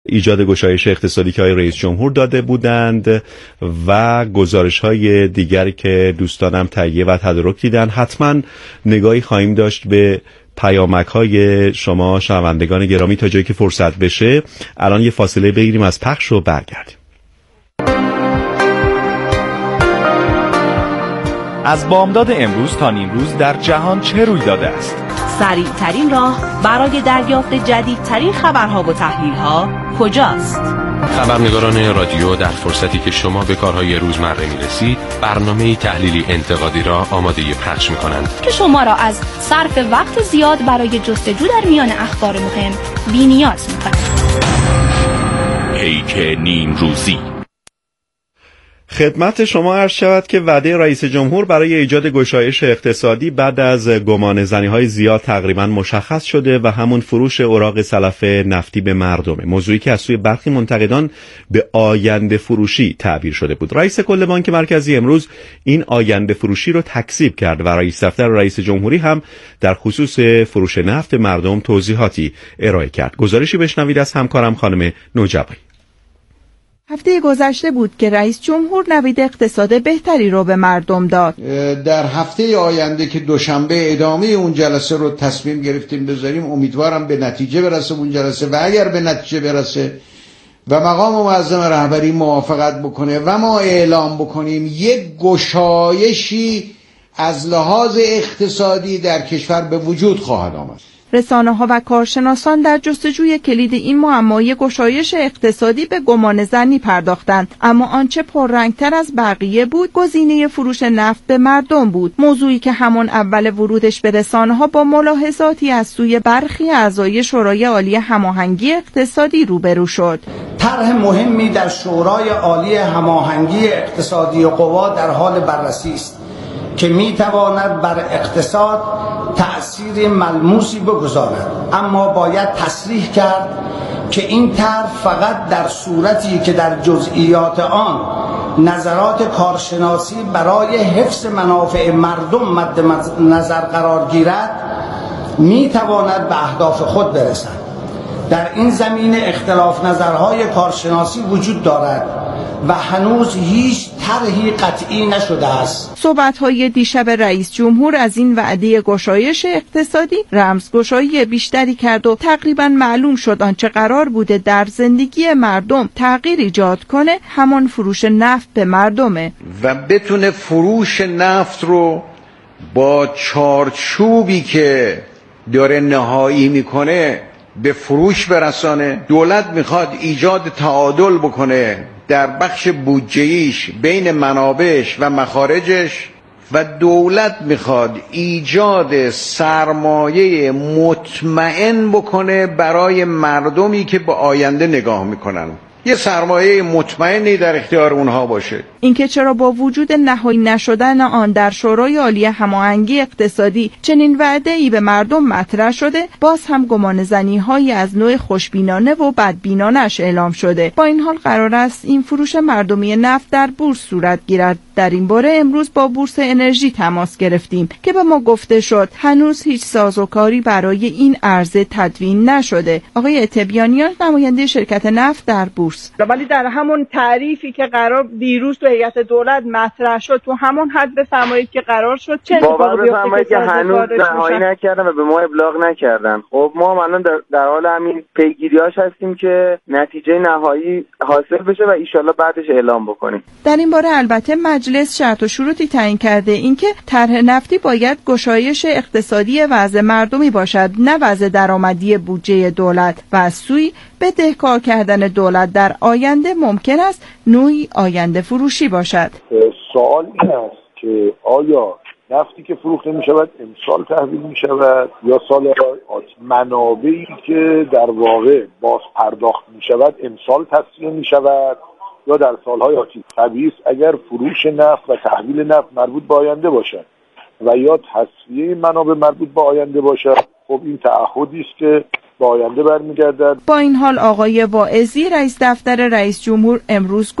ایجاد گشایش اقتصادی که رئیس جمهور داده بودند و گزارش‌های دیگری که دوستانم تهیه و تدارک دیدن، حتما نگاهی خواهیم داشت به پیامک‌های شما شنوندگان گرامی تا جایی که فرصت بشه. الان یه فاصله بگیریم از پخش و برگردیم. از بامداد امروز تا نیمروز در جهان چه روی داده است؟ سریع ترین راه برای دریافت جدیدترین خبرها و تحلیل‌ها کجاست؟ خبرنگاران رادیو در فرصتی که شما به کارهای روزمره می‌رسید، برنامه‌ای تحلیلی انتقادی را آماده پخش می‌کنند که شما را از صرف وقت زیاد برای جستجو در میان اخبار مهم بی‌نیاز می‌کند. پیک نیمروزی. خدمت شما عرض شود که وعده رئیس جمهور برای ایجاد گشایش اقتصادی بعد از گمانه‌زنی‌های زیاد تقریباً مشخص شده و همون فروش اوراق سلف نفتی به مردمه، موضوعی که از سوی برخی منتقدان به آینده فروشی تعبیر شده بود. رئیس کل بانک مرکزی امروز این آینده فروشی رو تکذیب کرد و رئیس دفتر رئیس جمهوری هم در خصوص فروش نفت به مردم توضیحاتی ارائه کرد. گزارشی بشنوید از همکارم خانم نوجبایی. هفته گذشته بود که رئیس جمهور نوید اقتصاد بهتری رو به مردم داد. در هفته آینده که دوشنبه ادامه اون جلسه رو تصمیم گرفتیم بذاریم. امیدوارم به نتیجه برسه اون جلسه و اگر به نتیجه برسه و مقام معظم رهبری موافقت بکنه و ما اعلام بکنیم، یک گشایشی از لحاظ اقتصادی در کشور به وجود خواهد آمد. رسانه‌ها و کارشناسان در جستجوی کلید این معمای گشایش اقتصادی به گمانه‌زنی پرداختند، اما آنچه پررنگتر از بقیه بود گزینه فروش نفت به مردم بود، موضوعی که همان اول ورودش به رسانه‌ها با ملاحظاتی از سوی برخی اعضای شورای عالی هماهنگی اقتصادی روبرو شد. طرح مهمی در شورای عالی هماهنگی اقتصادی و قوا در حال بررسی است که میتواند بر اقتصاد تأثیر ملموسی بگذارد، اما باید تصریح کرد که این طرح فقط در صورتی که در جزئیات آن نظرات کارشناسی برای حفظ منافع مردم مد نظر قرار گیرد میتواند به اهداف خود برسد. در این زمینه اختلاف نظرهای کارشناسی وجود دارد و هنوز هیچ طرحی قطعی نشده است. صحبت‌های دیشب رئیس جمهور از این وعده گشایش اقتصادی رمزگشایی بیشتری کرد و تقریباً معلوم شد آنچه قرار بوده در زندگی مردم تغییر ایجاد کنه همان فروش نفت به مردمه و بتونه فروش نفت رو با چارچوبی که داره نهایی میکنه به فروش برسانه. دولت میخواد ایجاد تعادل بکنه در بخش بودجه‌ایش بین منابعش و مخارجش و دولت میخواد ایجاد سرمایه مطمئن بکنه برای مردمی که به آینده نگاه میکنن، یه سرمایه مطمئنی در اختیار اونها باشه. اینکه چرا با وجود نهایی نشدن آن در شورای عالی هماهنگی اقتصادی چنین وعده‌ای به مردم مطرح شده، باز هم گمانه‌زنی‌هایی از نوع خوشبینانه و بدبینانه‌اش اعلام شده. با این حال قرار است این فروش مردمی نفت در بورس صورت گیرد. در این باره امروز با بورس انرژی تماس گرفتیم که به ما گفته شد هنوز هیچ سازوکاری برای این عرضه تدوین نشده. آقای تبیانیان نماینده شرکت نفت در بورس: ولی در همون تعریفی که قرار دیروز تو هیئت دولت مطرح شد تو همون حد بفرمایید که قرار شد چه اتفاقی بیفته که هنوز نهایی نکردن و به ما ابلاغ نکردن. خب ما الان در حال همین پیگیریاش هستیم که نتیجه نهایی حاصل بشه و ان شاءالله بعدش اعلام بکنیم. در این باره البته مجلس شرط و شروطی تعیین کرده، اینکه طرح نفتی باید گشایش اقتصادی وضع مردمی باشد نه وضع درآمدی بودجه دولت و از سوی بدهکار کردن دولت در آینده ممکن است نوعی آینده فروشی باشد. سوال این است که آیا نفتی که فروخته می شود امسال تحویل می شود یا سال آتی؟ منابعی که در واقع باز پرداخت می شود امسال تصفیه می شود یا در سالهای آتی؟ طبیعی است اگر فروش نفت و تحویل نفت مربوط به آینده باشد و یا تصفیه منابع مربوط به آینده باشد، خب این تعهدی است که به آینده برمیگردد. با این حال آقای واعظی رئیس دفتر رئیس جمهور امروز گفت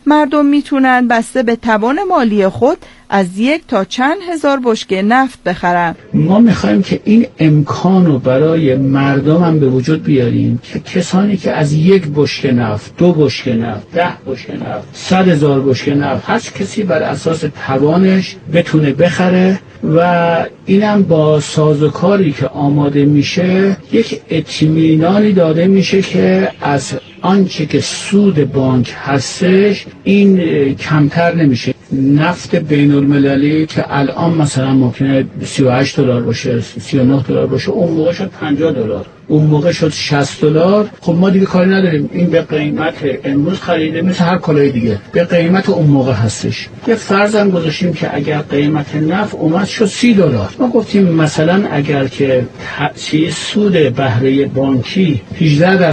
مردم میتونن بسته به توان مالی خود از 1 تا چند هزار بشکه نفت بخرن. ما میخوایم که این امکان رو برای مردم هم به وجود بیاریم که کسانی که از 1 بشکه نفت، 2 بشکه نفت، 10 بشکه نفت، 100,000 بشکه نفت، هر کسی بر اساس توانش بتونه بخره و اینم با سازوکاری که آماده میشه یک اطمینانی داده میشه که از آنچه که سود بانک هستش این کمتر نمیشه. نفت بین المللی که الان مثلا ممکنه $38 باشه، $39 باشه، اون موقع شد $50، اون موقع شد $60. خب ما دیگه کاری نداریم، این به قیمت امروز خریده مثل هر کالای دیگه به قیمت اون موقع هستش. یه فرضم گذاشتیم که اگر قیمت نفت اومد شد $30، ما گفتیم مثلا اگر که سود بهره بانکی 18%،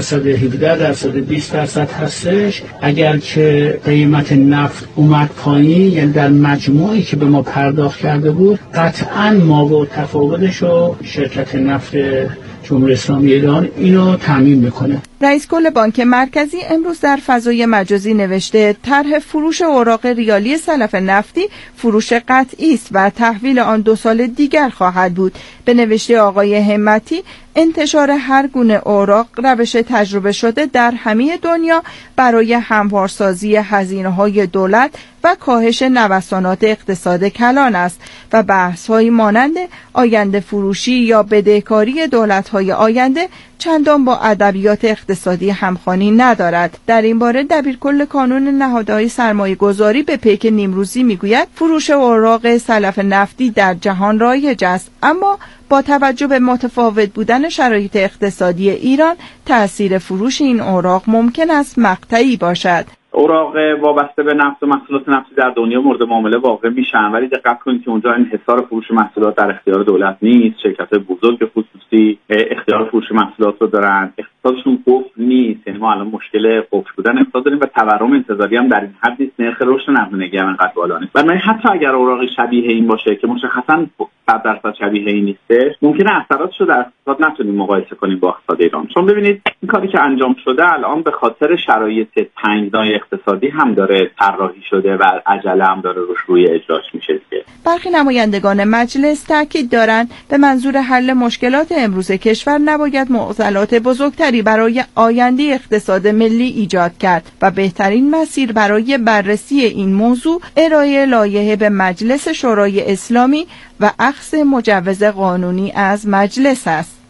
17%، 20% هستش، اگر که قیمت نفت اومد پایین، یعنی در مجموعی که به ما پرداخت کرده بود، قطعاً ما و تفاوتش رو شرکت نفت جمهوری اسلامی ایران اینو تامین میکنه. رئیس کل بانک مرکزی امروز در فضای مجازی نوشته طرح فروش اوراق ریالی سلف نفتی فروش قطعی است و تحویل آن 2 سال دیگر خواهد بود. به نوشته آقای همتی انتشار هر گونه اوراق روش تجربه شده در همه دنیا برای هموارسازی هزینه‌های دولت و کاهش نوسانات اقتصاد کلان است و بحث‌های مانند آینده فروشی یا بدهکاری دولت‌های آینده چندان با ادبیات اقتصادی همخوانی ندارد. در این باره دبیرکل کانون نهادهای سرمایه‌گذاری به پیک نیمروزی میگوید فروش اوراق سلف نفتی در جهان رایج است، اما با توجه به متفاوت بودن شرایط اقتصادی ایران تأثیر فروش این اوراق ممکن است مقطعی باشد. اوراق وابسته به نفت و محصولات نفتی در دنیا مورد معامله واقع میشن، ولی دقت کنید که اونجا انحصار فروش محصولات در اختیار دولت نیست. شرکت‌های بزرگ خصوصی اختیار فروش محصولات رو دارن، اقتصادشون قفل نیست. یعنی ما الان مشکل قفل بودن اقتصاد داریم و تورم انتظاری هم در این حد نیست، نرخ رشد نقدینگی هم انقدر بالا نیست. ولی حتی اگر اوراقی شبیه این باشه که مشخصاً 100% شبیه این نیست، ممکنه اثراتش رو در اقتصاد نتونیم مقایسه کنیم با اقتصاد ایران. چون ببینید این کاری که انجام شده الان به خاطر شرایط تنگنای اقتصادی هم داره طراحی شده و عجله هم داره روی اجراش میشه دیگه. برخی نمایندگان مجلس تاکید دارند به منظور حل مشکلات امروز کشور نباید معضلات بزرگتری برای آینده اقتصاد ملی ایجاد کرد و بهترین مسیر برای بررسی این موضوع ارائه لایحه به مجلس شورای اسلامی و اخذ مجوز قانونی از مجلس است.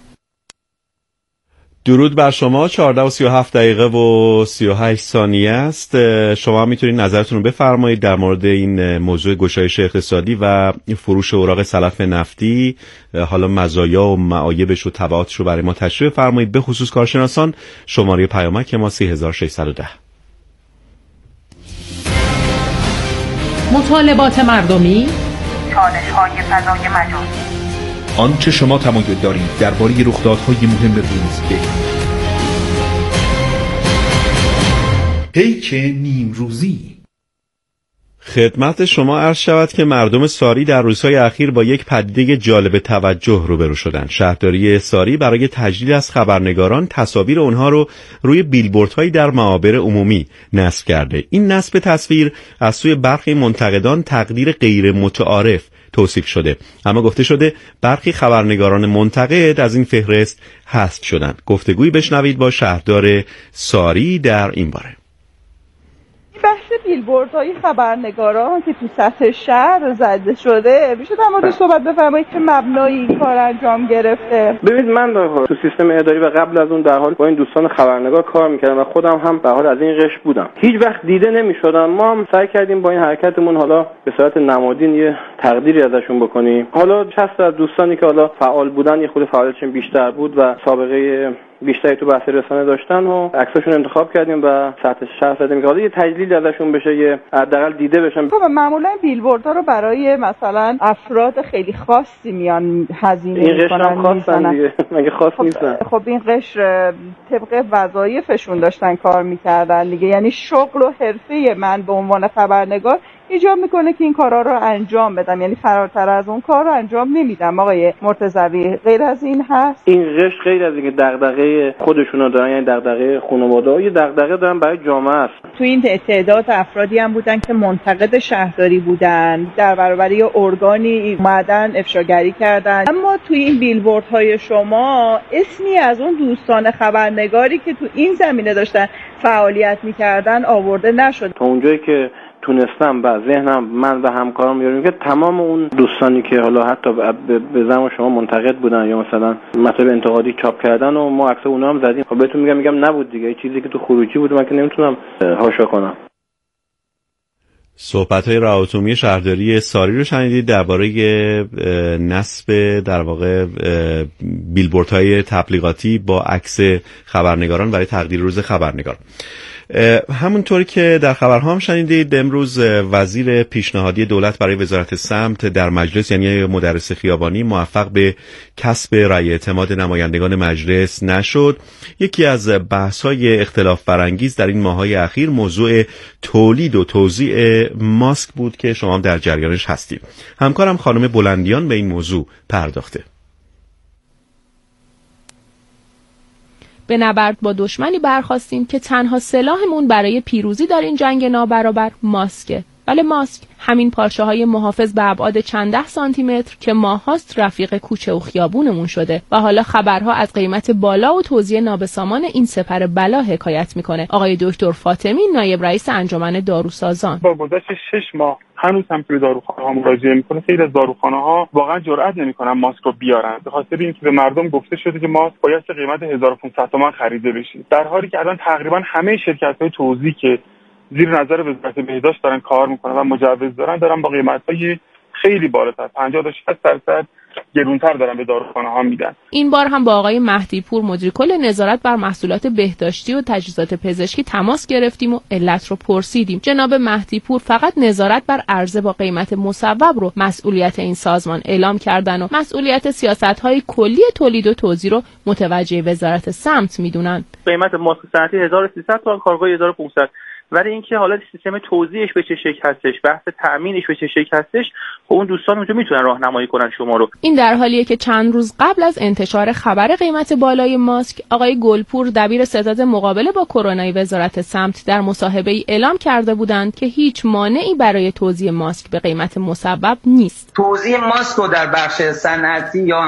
درود بر شما. 14:37 و 38 ثانیه است. شما میتونید نظرتون رو بفرمایید در مورد این موضوع گشایش اقتصادی و فروش اوراق سلف نفتی، حالا مزایا و معایبش و تبعاتش رو برای ما تشریح فرمایید. به خصوص کارشناسان شماره پیامک ما 3610. مطالبات مردمی، چالش‌های فضای مجازی، آنچه شما تمایل دارید درباره رخدادهای مهم روز بگید. پیک نیمروزی. خدمت شما عرض شود که مردم ساری در روزهای اخیر با یک پدیده جالب توجه روبرو شدند. شهرداری ساری برای تجلیل از خبرنگاران تصاویر اونها رو روی بیلبوردهایی در معابر عمومی نصب کرده. این نصب تصویر از سوی برخی منتقدان تقدیر غیر متعارف توصیف شده، اما گفته شده برخی خبرنگاران منتقد از این فهرست حذف شدند. گفتگویی بشنوید با شهردار ساری در این باره. بحث بیلبوردهای خبرنگاران که تو سطح شهر زده شده، میشه در موردش صحبت بفرمایید که مبنای این کار انجام گرفته؟ ببینید من تو سیستم اداری و قبل از اون در حال با این دوستان خبرنگار کار میکردم و خودم هم در حال از این قش بودم. هیچ وقت دیده نمیشدن. ما هم سعی کردیم با این حرکتمون حالا به صورت نمادین یه تقدیری ازشون بکنیم. حالا 60 از دوستانی که حالا فعال بودن، یه خود فعالیتشون بیشتر بود و سابقه بیشتری تو بحث رسانه داشتن و عکساشون انتخاب کردیم و سطح شهر زدیم که حالا یه تجلیل ازشون بشه، یه حداقل دیده بشن. خب معمولا بیلبوردها رو برای مثلا افراد خیلی خاصی میان هزینه میکنن. این قشر خاصن دیگه، مگه خاص نیستن؟ خب این قشر طبق وظایفشون داشتن کار میکردن دیگه، یعنی شغل و حرفه من به عنوان خبرنگار ایجاب میکنه که این کارا رو انجام بدم، یعنی فراتر از اون کار رو انجام نمیدم. آقای مرتضوی غیر از این هست؟ این قشر غیر از اینکه دغدغه دغدغه خودشونو دارن، یعنی دغدغه خانواده، یه دغدغه دارن برای جامعه است. تو این تعداد افرادی هم بودن که منتقد شهرداری بودن، در برابر یه ارگانی اومدن افشاگری کردن، اما تو این بیلبوردهای شما اسمی از اون دوستان خبرنگاری که تو این زمینه داشتن فعالیت میکردن آورده نشد. تا اونجایی که تونستم با ذهنم من و همکارم میاریم که تمام اون دوستانی که حالا حتی به زعم شما منتقد بودن یا مثلا مطلب انتقادی چاپ کردن و ما عکس اونها هم زدیم. خب بهتون میگم نبود دیگه، چیزی که تو خروجی بود من که نمیتونم هاشا کنم. صحبت‌های رهات عمومی شهرداری ساری رو شنیدید درباره نصب در واقع بیلبوردهای تبلیغاتی با عکس خبرنگاران برای تقدیر روز خبرنگار. همونطوری که در خبرها هم شنیدید، امروز وزیر پیشنهادی دولت برای وزارت سمت در مجلس، یعنی مدرس خیابانی، موفق به کسب رأی اعتماد نمایندگان مجلس نشد. یکی از بحث‌های اختلاف برانگیز در این ماه‌های اخیر موضوع تولید و توزیع ماسک بود که شما هم در جریانش هستید. همکارم خانم بلندیان به این موضوع پرداخته. به نبرد با دشمنی برخاستیم که تنها سلاحمون برای پیروزی در این جنگ نابرابر ماسکه. ولی ماسک همین پارچه‌های محافظ به ابعاد چند ده سانتی متر که ماهاست رفیق کوچه و خیابونمون شده و حالا خبرها از قیمت بالا و توزیع نابسامان این سپر بلا حکایت میکنه. آقای دکتر فاطمی، نایب رئیس انجمن داروسازان: با گذشت 6 ماه هنوز هم که به داروخانه‌ها مراجعه میکنه، خیلی از داروخانه‌ها واقعا جرئت نمیکنن ماسک رو بیارن، به خاطر اینکه به مردم گفته شده که ماسک باید قیمت 1500 تومان خریده بشه، در حالی که الان تقریبا همه شرکت‌های توزیع که زیر نظر وزارت بهداشت دارن کار میکنن و مجوز دارن با قیمت‌های خیلی بالاتر 50 تا 60% گرونتر دارن به داروخانه‌ها میدن. این بار هم با آقای مهدی پور، مدیر کل نظارت بر محصولات بهداشتی و تجهیزات پزشکی تماس گرفتیم و علت رو پرسیدیم. جناب مهدی پور فقط نظارت بر عرضه با قیمت مصوب رو مسئولیت این سازمان اعلام کردن و مسئولیت سیاست‌های کلی تولید و توزیع رو متوجه وزارت سمت میدونن. قیمت ماسک صنعتی 1300 تومان، کارگاه 1500. ولی اینکه حالا سیستم توزیعش به چه شکل هستش، بحث تأمینش به چه شکل هستش، خب اون دوستان اونجا میتونن راهنمایی کنن شما رو. این در حالیه که چند روز قبل از انتشار خبر قیمت بالای ماسک، آقای گلپور، دبیر ستاد مقابله با کرونا وزارت سمت، در مصاحبه‌ای اعلام کرده بودند که هیچ مانعی برای توزیع ماسک به قیمت مصوب نیست. توزیع ماسک رو در بخش صنعتی یا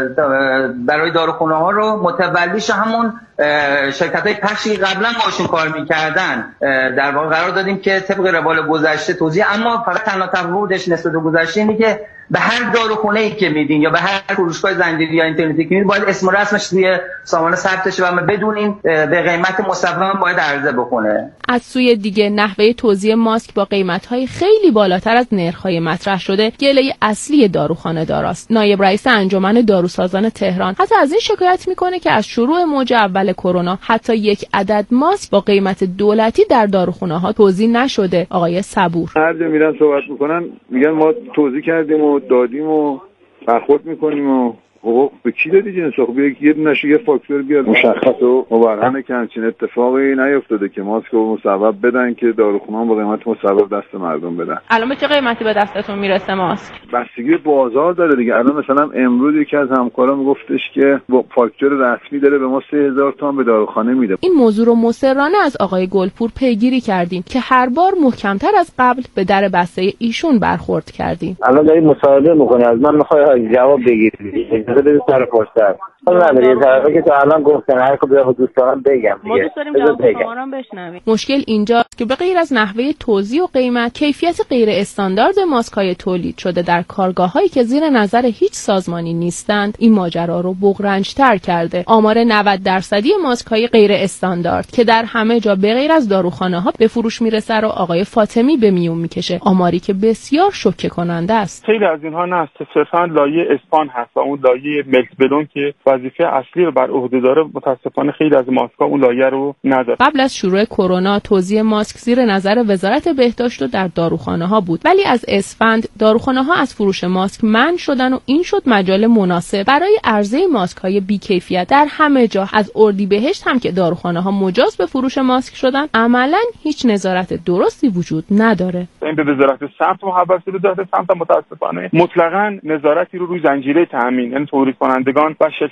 برای داروخانه‌ها رو متولیش همون شرکت‌های پخشی قبلا باشون کار می‌کردن در واقع قرار دادیم که طبق روال گذشته توزیع، اما فقط تنها تفاوتش نسبت به گذشته اینه که به هر داروخانه‌ای که میدین یا به هر فروشگاه زنجیری یا اینترنتی که میدین باید اسم و رسمش توی سامانه ثبت شه و ما بدونیم به قیمت مصوب باید عرضه بکنه. از سوی دیگه نحوه توزیع ماسک با قیمت‌های خیلی بالاتر از نرخ‌های مطرح شده گله اصلی داروخانه داراست. نایب رئیس انجمن داروسازان تهران حتی از این شکایت میکنه که از شروع موج اول کرونا حتی یک عدد ماسک با قیمت دولتی در داروخانه‌ها توزیع نشده. آقای صبور: هر جا میرن صحبت میکنن میگن ما توزیع کردیم و دادیم و برخورد میکنیم و حقوق به کی دادی جنس؟ خب یه نشه یه فاکتور بیاد مشخص و مبرهنه که همچین اتفاقی نیفتاده که ماسک رو مصوب بدن که داروخانه‌ها با قیمت مصوب دست مردم بدن. الان به چه قیمتی به دستتون میرسه ماسک؟ بستگی بازار داره دیگه. الان مثلا امروز یکی از همکارام گفتش که با فاکتور رسمی داره به ما 3000 تومان به داروخانه میده. این موضوع رو مصرانه از آقای گلپور پیگیری کردیم که هر بار محکم‌تر از قبل به در بسته ایشون برخورد کردیم. الان دارید مصاحبه می‌کنید، از من می‌خوای جواب بگیرید. بده سر پرسر نداره یه طرفه که تو الان گفتن هر کو به دوستان بگم ما دوست داریم جواب شما رو بشنویم. مشکل اینجاست که به غیر از نحوه توزیع و قیمت، کیفیت غیر استاندارد ماسک‌های تولید شده در کارگاه‌هایی که زیر نظر هیچ سازمانی نیستند این ماجرا رو بغرنج‌تر کرده. آمار 90% ماسک‌های غیر استاندارد که در همه جا به غیر از داروخانه‌ها به فروش میرسه رو آقای فاطمی به میون میکشه، آماری که بسیار شوکه کننده است. خیلی از اینها نه صرفاً لایه اسپان هست و اون لایه ملت بلون که وظیفه اصلی رو بر عهده داره متاسفانه خیلی از ماسک‌ها اون لایه رو نداره. قبل از شروع کرونا توزیع ماسک زیر نظر وزارت بهداشت و در داروخانه‌ها بود، ولی از اسفند داروخانه‌ها از فروش ماسک منع شدن و این شد مجال مناسب برای عرضه ماسک‌های بی‌کیفیت در همه جا. از اردیبهشت هم که داروخانه‌ها مجاز به فروش ماسک شدن، عملاً هیچ نظارت درستی وجود نداره. این به وزارت سمت محول شده، وزارت سمت متاسفانه مطلقاً نظارتی رو روی زنجیره تامین، یعنی تولید کنندگان و شرکت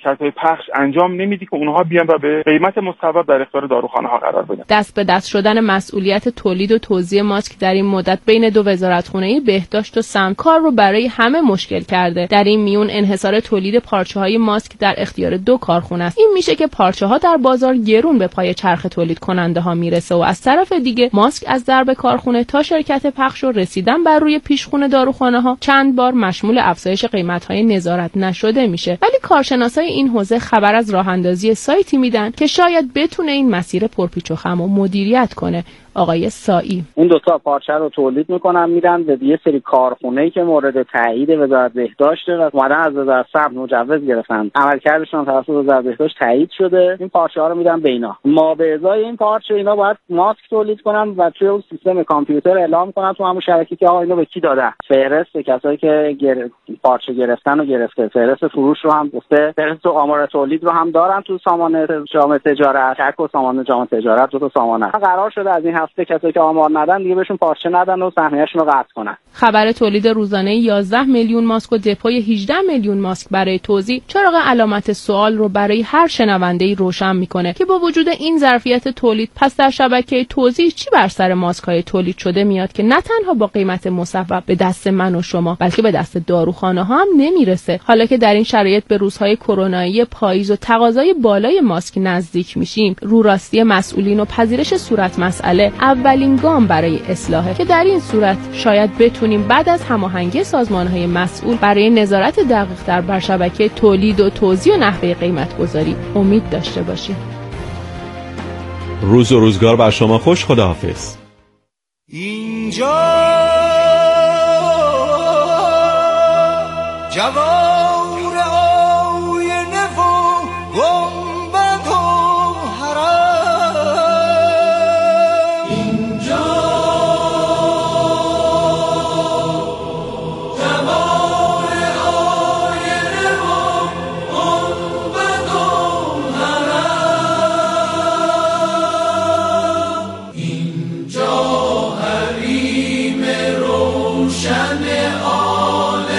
شرکت‌های پخش انجام نمیدی که اونها بیان و به قیمت مصوب در اختیار داروخانه‌ها قرار بدن. دست به دست شدن مسئولیت تولید و توزیع ماسک در این مدت بین دو وزارتخونه بهداشت و سمت کار رو برای همه مشکل کرده. در این میون انحصار تولید پارچه‌های ماسک در اختیار دو کارخونه است. این میشه که پارچه‌ها در بازار گرون به پای چرخ تولید کننده ها میرسه و از طرف دیگه ماسک از درب کارخونه تا شرکت پخش و رسیدن بر روی پیشخونه داروخانه ها چند بار مشمول افزایش قیمت‌های نظارت نشده میشه. ولی کارشناسای این حوزه خبر از راه اندازی سایتی میدن که شاید بتونه این مسیر پرپیچ و خم و مدیریت کنه. آقای سایی اون دو تا پارچه رو تولید میکنن میدن به یه سری کارخونه‌ای که مورد تایید وزارت بهداشت و اومدن از وزارت صحت مجوز گرفتن، عملکردشون توسط وزارت بهداشت تایید شده، این پارچه ها رو میدن به اینا. ما به ازای این پارچه اینا باید ماسک تولید کنن و توی اون سیستم کامپیوتر اعلام کنن تو همون شبکه که آقا اینو به کی دادن، فهرست کسایی که پارچه گرفتن و گرفته، فهرست فروش رو هم گفته، فهرست آمار تولید رو هم دارن تو سامانه جامعه تجارت، تک و سامانه جامعه تجارت دو تا سامانه. قرار شده از این هفته کسایی که آمار ندن دیگه بهشون پارچه ندن و سهمیه‌شون رو قطع کنن. خبر تولید روزانه 11 میلیون ماسک و دپوی 18 میلیون ماسک برای توزیع چراغ علامت سوال رو برای هر شنونده‌ای روشن میکنه که با وجود این ظرفیت تولید پس در شبکه توزیع چی بر سر ماسک‌های تولید شده میاد که نه تنها با قیمت مصوب به دست من و شما بلکه به دست داروخانه‌ها هم نمیرسه. حالا که در این شرایط به روزهای کرونایی پاییز و تقاضای بالای ماسک نزدیک میشیم، رو راستی مسئولین و پذیرش صورت مسئله اولین گام برای اصلاحه که در این صورت شاید بتونیم بعد از هماهنگی سازمان‌های مسئول برای نظارت دقیق‌تر بر شبکه تولید و توزیع و نحوه قیمت‌گذاری امید داشته باشیم. روز و روزگار بر شما خوش. خداحافظ. اینجا جوار آینه و گنبد و حرم، اینجا جوار آینه و گنبد و حرم، اینجا حریم روشن آل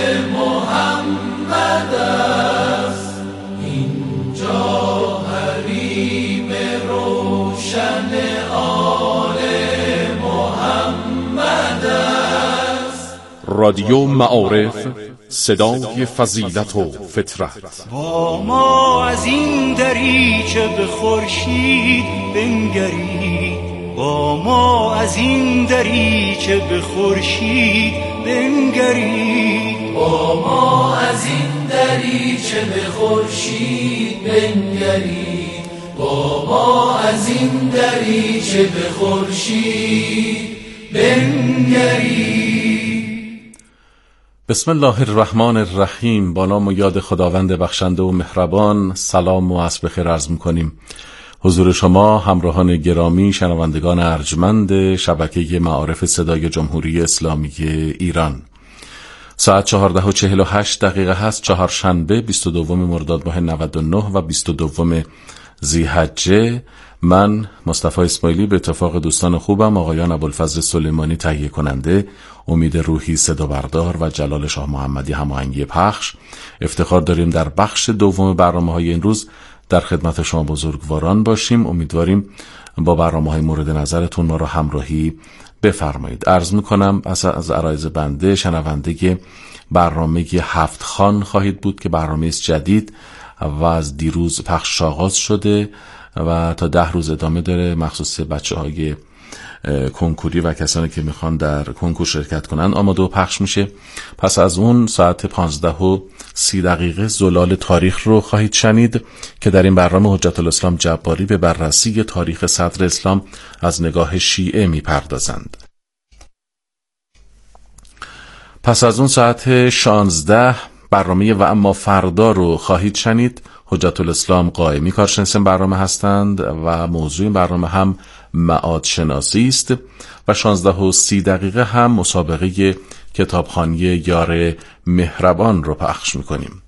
محمد است، اینجا حریم روشن آل محمد است. رادیو معارف، صدای فضیلت و فطرت. با ما از این دریچه به خورشید بنگرید، با ما از این دریچه به خورشید بنگرید، با ما از این دریچه به خورشید بنگرید، با ما از این دریچه به خورشید بنگرید. بسم الله الرحمن الرحیم. با نام و یاد خداوند بخشنده و مهربان. سلام و عصر بخیر عرض می‌کنیم حضور شما همراهان گرامی، شنوندگان ارجمند شبکه معارف صدای جمهوری اسلامی ایران. ساعت 14:48 هست، چهارشنبه 22 مرداد ماه 99 و 22 ذی‌حجه. من مصطفی اسماعیلی به اتفاق دوستان خوبم آقایان ابوالفضل سلیمانی تهیه کننده، امید روحی صدا بردار و جلال شاه محمدی هماهنگی پخش، افتخار داریم در بخش دوم برنامه‌های این روز در خدمت شما بزرگواران باشیم. امیدواریم با برنامه‌های مورد نظرتون ما را همراهی بفرمایید. عرض می‌کنم از عرایض بنده شنونده برنامه 7 خان خواهید بود که برنامه جدید و از دیروز پخش آغاز شده و تا 10 روز ادامه داره، مخصوص بچه‌های کنکوری و کسانی که میخوان در کنکور شرکت کنن آماده و پخش میشه. پس از اون ساعت 15:30 زلال تاریخ رو خواهید شنید که در این برنامه حجت الاسلام جباری به بررسی تاریخ صدر اسلام از نگاه شیعه میپردازند. پس از اون ساعت 16 برنامه و اما فردا رو خواهید شنید. حجت الاسلام قائمی کارشناس برنامه هستند و موضوع این برنامه هم معاد شناسی است و 16:30 هم مسابقه کتابخوانی یار مهربان رو پخش میکنیم.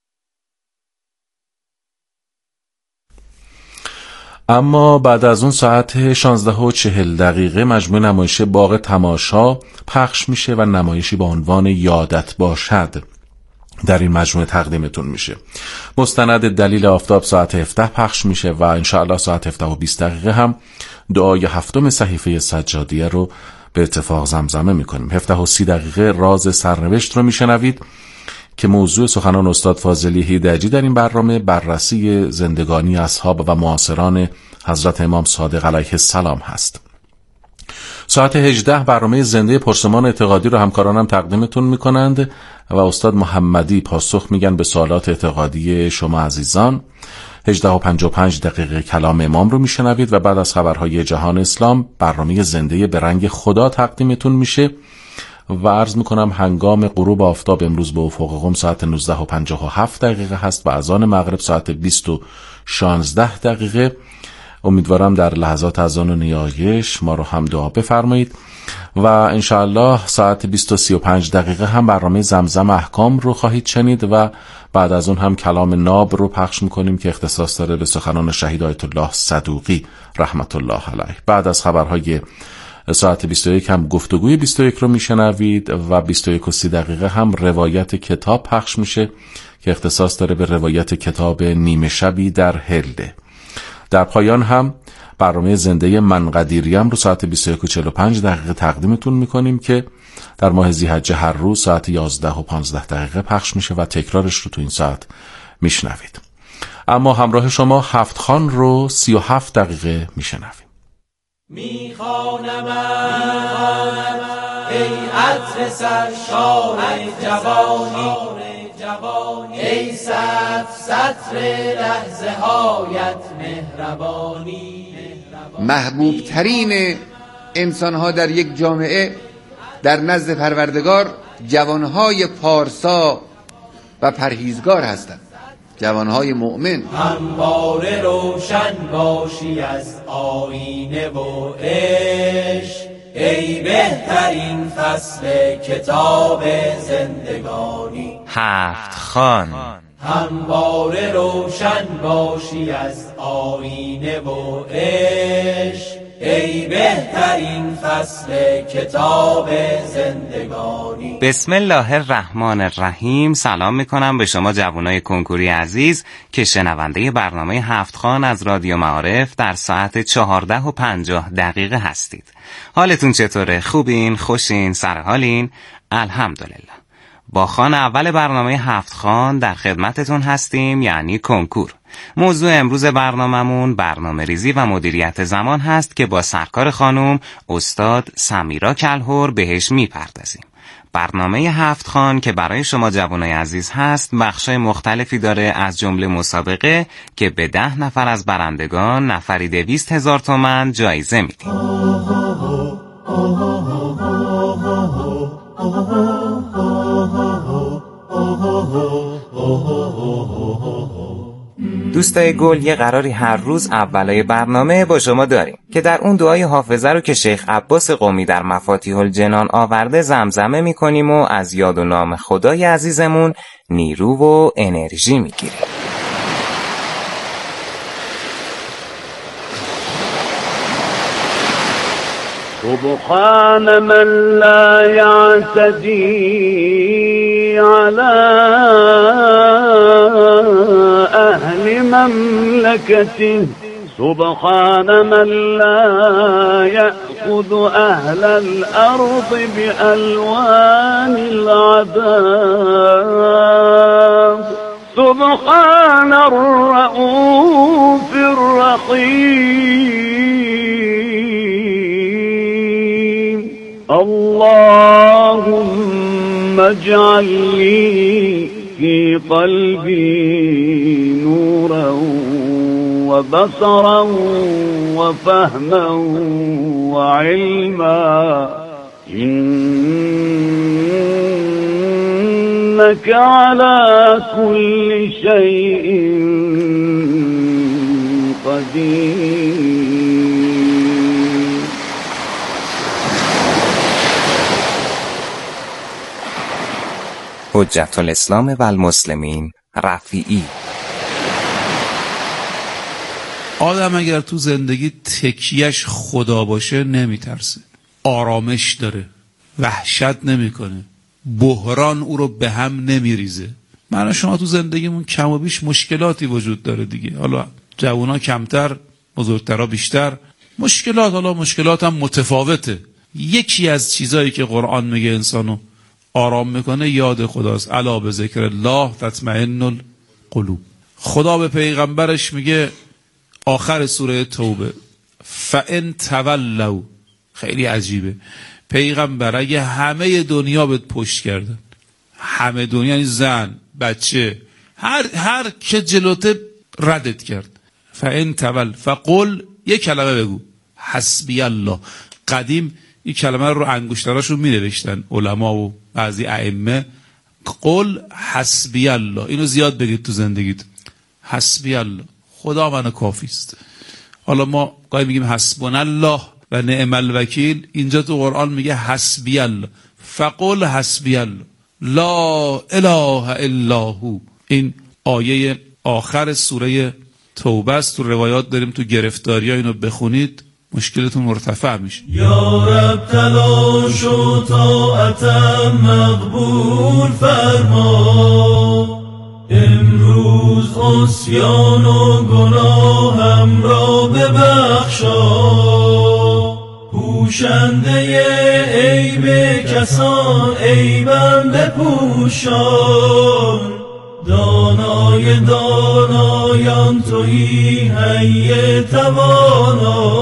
اما بعد از اون ساعت 16:40 مجموعه نمایش باغ تماشا پخش میشه و نمایشی با عنوان یادت باشد در این مجموعه تقدیمتون میشه. مستند دلیل آفتاب ساعت 17 پخش میشه و انشاءالله ساعت 17:20 هم دعای 7 صحیفه سجادیه رو به اتفاق زمزمه میکنیم. 17:30 راز سرنوشت رو میشنوید که موضوع سخنان استاد فاضلی هیدجی در این برنامه بررسی زندگانی اصحاب و معاصران حضرت امام صادق علیه السلام هست. ساعت 18 برنامه زنده پرسمان اعتقادی رو همکارانم تقدیمتون میکنند و استاد محمدی پاسخ میگن به سوالات اعتقادی شما عزیزان. 18:55 کلام امام رو میشنوید و بعد از خبرهای جهان اسلام برنامه زنده به رنگ خدا تقدیمتون میشه و عرض میکنم هنگام غروب آفتاب امروز به افق قم ساعت 19:57 هست و اذان مغرب ساعت 20:16. امیدوارم در لحظات اذان و نیایش ما رو هم دعا بفرمایید و انشاءالله ساعت 20:35 هم برنامه زمزم احکام رو خواهید شنید و بعد از اون هم کلام ناب رو پخش میکنیم که اختصاص داره به سخنان شهید آیت الله صدوقی رحمت الله علیه. بعد از خبرهای ساعت 21 هم گفتگوی 21 رو میشنوید و 21:30 هم روایت کتاب پخش میشه که اختصاص داره به روایت کتاب نیمه شبی در هلده. در پایان هم برنامه زنده من قدیریم رو ساعت 21:45 تقدیمتون میکنیم که در ماه ذی‌حجه هر روز ساعت 11:15 پخش میشه و تکرارش رو تو این ساعت میشنوید. اما همراه شما هفت خان رو 37 دقیقه میشنویم. میخوانم ای عطر سرشار جوانی، ای سطر لحظه هایت مهربانی. محبوب ترین انسان ها در یک جامعه در نزد پروردگار جوانهای پارسا و پرهیزگار هستند، جوانهای مؤمن. همواره روشن باشی از آینه و عشق، ای بهترین فصل کتاب زندگانی. هفت خان. همواره روشن باشی از آینه و عشق، ای بهترین فصل کتاب زندگانی. بسم الله الرحمن الرحیم. سلام میکنم به شما جوانای کنکوری عزیز که شنونده برنامه هفت خان از رادیو معارف در ساعت 14:50 هستید. حالتون چطوره؟ خوبین؟ خوشین؟ سرحالین؟ الحمدلله. با خان اول برنامه هفت خان در خدمتتون هستیم، یعنی کنکور. موضوع امروز برنامه‌مون برنامه ریزی و مدیریت زمان هست که با سرکار خانم استاد سمیرا کلهر بهش میپردازیم. برنامه هفت خان که برای شما جوانای عزیز هست بخشای مختلفی داره، از جمله مسابقه که به 10 نفر از برندگان نفری 200,000 تومان جایزه میدیم. دوستای گل، یه قراری هر روز اولای برنامه با شما داریم که در اون دعای حافظه رو که شیخ عباس قمی در مفاتیح الجنان آورده زمزمه میکنیم و از یاد و نام خدای عزیزمون نیرو و انرژی میگیریم. سبحان من لا يعتدي على أهل مملكته، سبحان من لا يأخذ أهل الأرض بألوان العذاب، سبحان الرؤوف الرحيم. اللهم اجعل لي في قلبي نورا وبصرا وفهما وعلما، إنك على كل شيء قدير. حجت الاسلام و المسلمین رفیعی. آدم اگر تو زندگی تکیهش خدا باشه نمیترسه، آرامش داره، وحشت نمیکنه، بحران او رو به هم نمیریزه. من و شما تو زندگیمون کم و بیش مشکلاتی وجود داره دیگه، حالا جوونا کمتر، بزرگترها بیشتر. مشکلات هم متفاوته. یکی از چیزایی که قرآن میگه انسانو آرام میکنه یاد خداست. الا بذکر الله تطمئن القلوب. خدا به پیغمبرش میگه آخر سوره توبه فَإِن تَوَلَّوْا، خیلی عجیبه، پیغمبر اگه همه دنیا بهت پشت کردن، همه دنیا یعنی زن، بچه، هر که جلوته ردت کرد، فَإِن تَوَلَّ فَقُلْ، یک کلمه بگو، حسبی الله. قدیم این کلمه رو انگشتراشون می نوشتن علما و بعضی ائمه، قل حسبی الله. اینو زیاد بگید تو زندگیت، حسبی الله، خدا من کافی است. حالا ما گاهی میگیم حسبنا الله و نعم الوکیل، اینجا تو قرآن میگه حسبی الله. فقل حسبی الله لا اله الا هو. این آیه آخر سوره توبه است. تو روایات داریم تو گرفتاری ها اینو بخونید مشکلتون مرتفع میشه. یا رب تلاش و طاعتم مقبول فرما، امروز عصیان و گناهم را ببخشا، پوشنده عیب کسان عیبم بپوشان، دانای دانایان تویی حی توانا،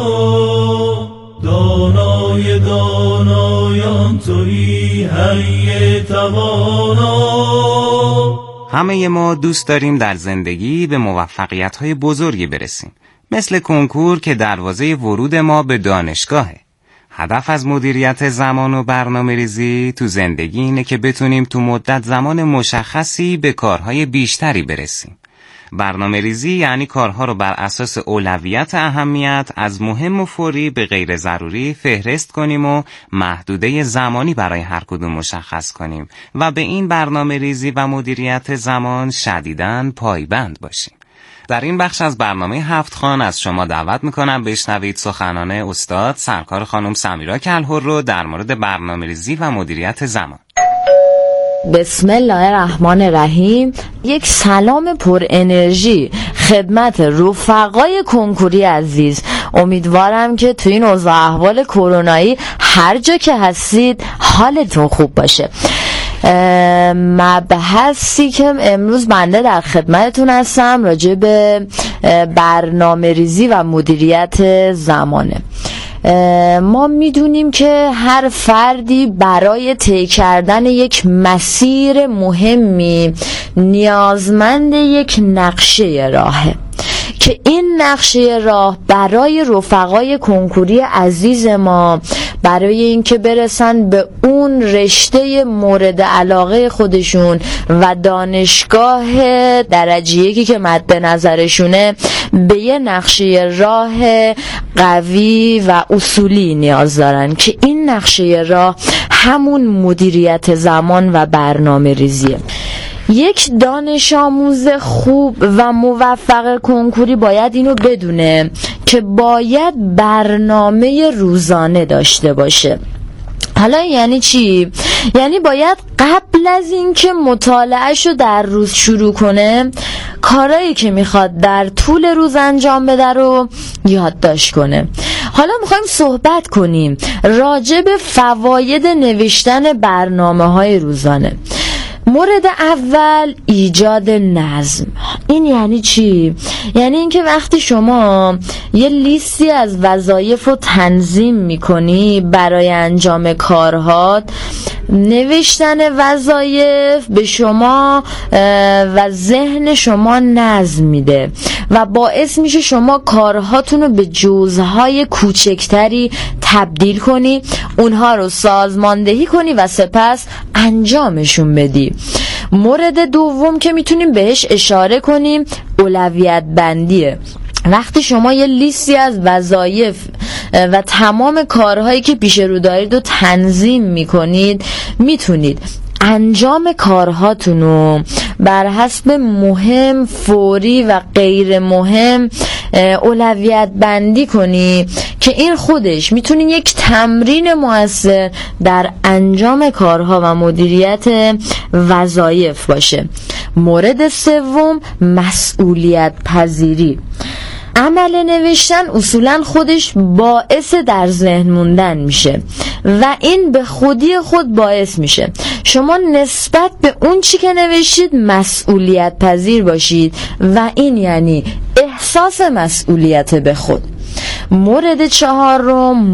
دانای دانایان تویی حی توانا. همه ما دوست داریم در زندگی به موفقیت‌های بزرگی برسیم، مثل کنکور که دروازه ورود ما به دانشگاهه. هدف از مدیریت زمان و برنامه‌ریزی تو زندگی اینه که بتونیم تو مدت زمان مشخصی به کارهای بیشتری برسیم. برنامه‌ریزی یعنی کارها رو بر اساس اولویت اهمیت از مهم و فوری به غیر ضروری فهرست کنیم و محدوده زمانی برای هر کدوم مشخص کنیم و به این برنامه‌ریزی و مدیریت زمان شدیداً پایبند باشیم. در این بخش از برنامه هفت خان از شما دعوت میکنم بشنوید سخنان استاد سرکار خانم سمیرا کلهر رو در مورد برنامه‌ریزی و مدیریت زمان. بسم الله الرحمن الرحیم. یک سلام پر انرژی خدمت رفقای کنکوری عزیز. امیدوارم که تو این اوضاع احوال کرونایی هر جا که هستید حالتون خوب باشه. مبحثی که امروز بنده در خدمتتون هستم راجع به برنامه ریزی و مدیریت زمانه. ما میدونیم که هر فردی برای طی کردن یک مسیر مهمی نیازمند یک نقشه راهه که این نقشه راه برای رفقای کنکوری عزیز ما برای اینکه برسن به اون رشته مورد علاقه خودشون و دانشگاه درجه یکی که مد نظرشونه به یه نقشه راه قوی و اصولی نیاز دارن که این نقشه راه همون مدیریت زمان و برنامه ریزیه. یک دانش آموز خوب و موفق کنکوری باید اینو بدونه که باید برنامه روزانه داشته باشه. حالا یعنی چی؟ یعنی باید قبل از اینکه مطالعهشو در روز شروع کنه کارهایی که میخواد در طول روز انجام بده رو یادداشت کنه. حالا میخوایم صحبت کنیم راجع به فواید نوشتن برنامه‌های روزانه. مورد اول ایجاد نظم. این یعنی چی؟ یعنی اینکه وقتی شما یه لیستی از وظایف رو تنظیم میکنی برای انجام کارهات، نوشتن وظایف به شما و ذهن شما نظم میده و باعث میشه شما کارهاتون رو به جزءهای کوچکتری تبدیل کنی، اونها رو سازماندهی کنی و سپس انجامشون بدی. مورد دوم که میتونیم بهش اشاره کنیم اولویت بندیه. وقتی شما یه لیستی از وظایف و تمام کارهایی که پیش رو دارید رو تنظیم میکنید، میتونید انجام کارهاتونو بر حسب مهم، فوری و غیر مهم اولویت بندی کنی که که این خودش میتونه یک تمرین مؤثر در انجام کارها و مدیریت وظایف باشه. مورد سوم، مسئولیت پذیری. عمل نوشتن اصولا خودش باعث در ذهن موندن میشه و این به خودی خود باعث میشه شما نسبت به اون چی که نوشتید مسئولیت پذیر باشید و این یعنی احساس مسئولیت به خود. مورد چهارم،